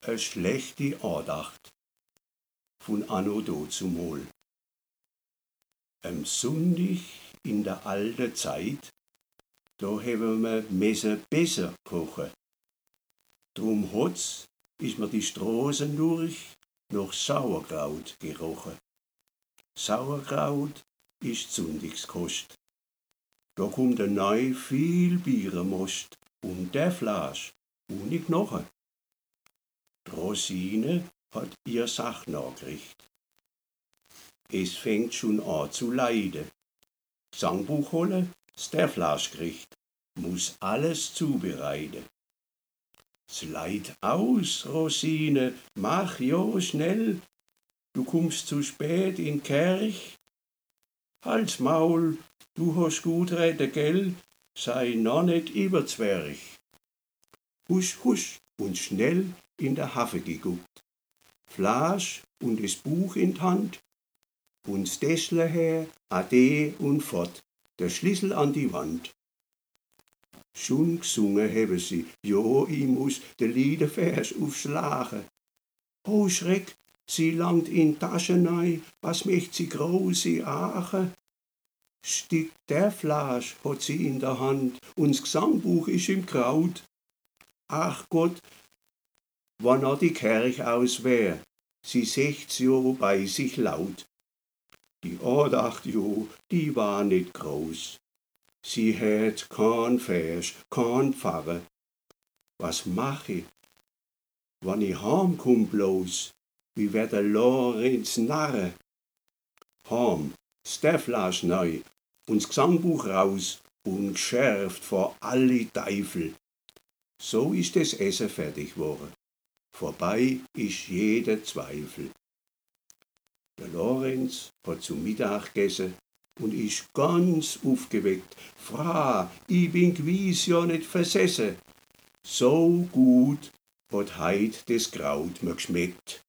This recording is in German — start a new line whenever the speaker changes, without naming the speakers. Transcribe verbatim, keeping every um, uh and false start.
E schlechte Andacht von Anno dazumol. Am Sonntag in der alten Zeit, da haben wir messe besser kochen. Drum hat's, ist mir die Straßen durch nach Sauerkraut gerochen. Sauerkraut ist Sonntagskost. Da kommt ein neu viel Bierenmost und der Flasch ohne Knochen. Die Rosine hat ihr Sach nachgericht. Es fängt schon an zu leiden. Gesangbuch holen, der Flaschgericht, muss alles zubereiten. Es leid aus, Rosine, mach jo schnell, du kommst zu spät in Kerch. Halt's Maul, du hast gut rede, gell, sei noch nicht überzwerch. Husch, husch und schnell in der Hafe geguckt. Flasch und das Buch in die Hand, und das Täschle her, ade und fort, der Schlüssel an die Wand. Schon gesungen haben sie, jo, ich muss den Liedervers aufschlagen. Oh Schreck, sie langt in Taschen nei, was möcht sie große Ache? Stick der Flasch hat sie in der Hand, und das Gesangbuch ist im Kraut. Ach Gott, wann er die Kerch aus wär, sie secht's jo bei sich laut. Die Andacht jo, die war nicht groß. Sie hätt kein Vers, kein Pfarrer. Was mach ich, wann ich heim komm bloß, wie wer der Lorenz Narre? Heim, der Flasch neu, und das Gesangbuch raus und geschärft vor alle Teufel. So ist das Essen fertig worden. Vorbei ist jeder Zweifel. Der Lorenz hat zum Mittag gegessen und ist ganz aufgeweckt. Fra, ich bin gewiss ja nicht versessen. So gut hat heut das Kraut mir geschmeckt.